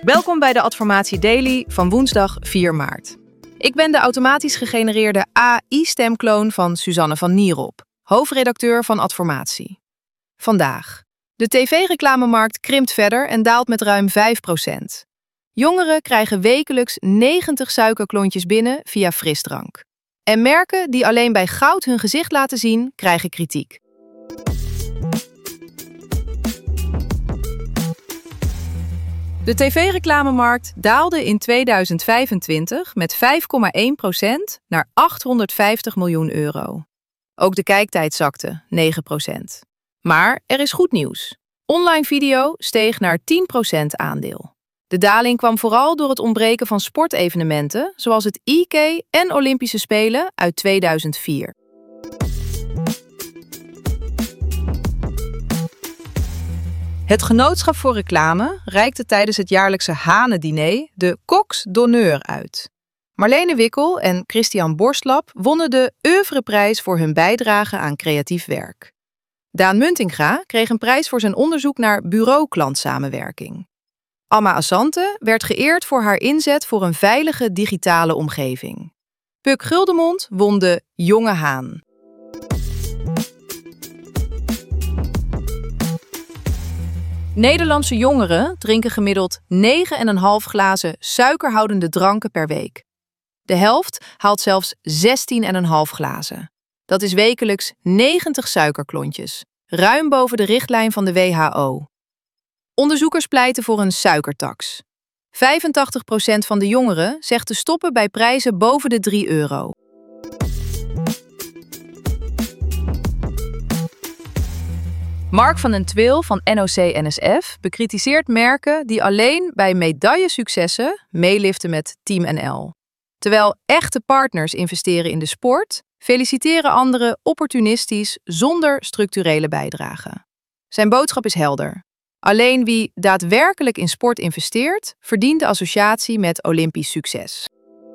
Welkom bij de Adformatie Daily van woensdag 4 maart. Ik ben de automatisch gegenereerde AI-stemkloon van Suzanne van Nierop, hoofdredacteur van Adformatie. Vandaag. De tv-reclamemarkt krimpt verder en daalt met ruim 5%. Jongeren krijgen wekelijks 90 suikerklontjes binnen via frisdrank. En merken die alleen bij goud hun gezicht laten zien, krijgen kritiek. De tv-reclamemarkt daalde in 2025 met 5,1% naar 850 miljoen euro. Ook de kijktijd zakte, 9%. Maar er is goed nieuws. Online video steeg naar 10% aandeel. De daling kwam vooral door het ontbreken van sportevenementen, zoals het IK en Olympische Spelen uit 2004. Het Genootschap voor Reclame reikte tijdens het jaarlijkse Hanendiner de Coqs d'Honneur uit. Marlene Wikkel en Christian Borstlap wonnen de Oeuvreprijs voor hun bijdrage aan creatief werk. Daan Muntinga kreeg een prijs voor zijn onderzoek naar bureauklantsamenwerking. Alma Assante werd geëerd voor haar inzet voor een veilige digitale omgeving. Puk Guldemond won de Jonge Haan. Nederlandse jongeren drinken gemiddeld 9,5 glazen suikerhoudende dranken per week. De helft haalt zelfs 16,5 glazen. Dat is wekelijks 90 suikerklontjes, ruim boven de richtlijn van de WHO. Onderzoekers pleiten voor een suikertax. 85% van de jongeren zegt te stoppen bij prijzen boven de €3. Mark van den Twil van NOC-NSF bekritiseert merken die alleen bij medaillesuccessen meeliften met Team NL. Terwijl echte partners investeren in de sport, feliciteren anderen opportunistisch zonder structurele bijdrage. Zijn boodschap is helder. Alleen wie daadwerkelijk in sport investeert, verdient de associatie met Olympisch succes.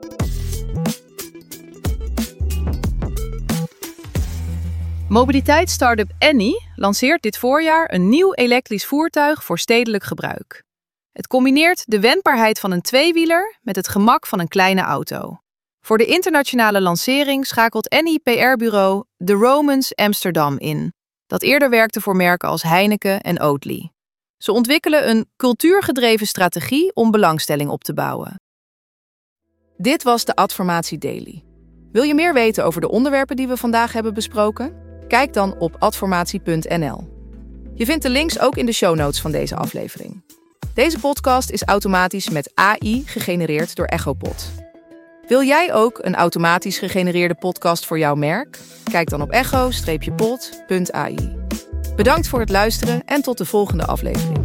Mobiliteitsstartup Annie lanceert dit voorjaar een nieuw elektrisch voertuig voor stedelijk gebruik. Het combineert de wendbaarheid van een tweewieler met het gemak van een kleine auto. Voor de internationale lancering schakelt Annie PR-bureau The Romans Amsterdam in, dat eerder werkte voor merken als Heineken en Oatly. Ze ontwikkelen een cultuurgedreven strategie om belangstelling op te bouwen. Dit was de Adformatie Daily. Wil je meer weten over de onderwerpen die we vandaag hebben besproken? Kijk dan op adformatie.nl. Je vindt de links ook in de show notes van deze aflevering. Deze podcast is automatisch met AI gegenereerd door Echopod. Wil jij ook een automatisch gegenereerde podcast voor jouw merk? Kijk dan op echo-pod.ai. Bedankt voor het luisteren en tot de volgende aflevering.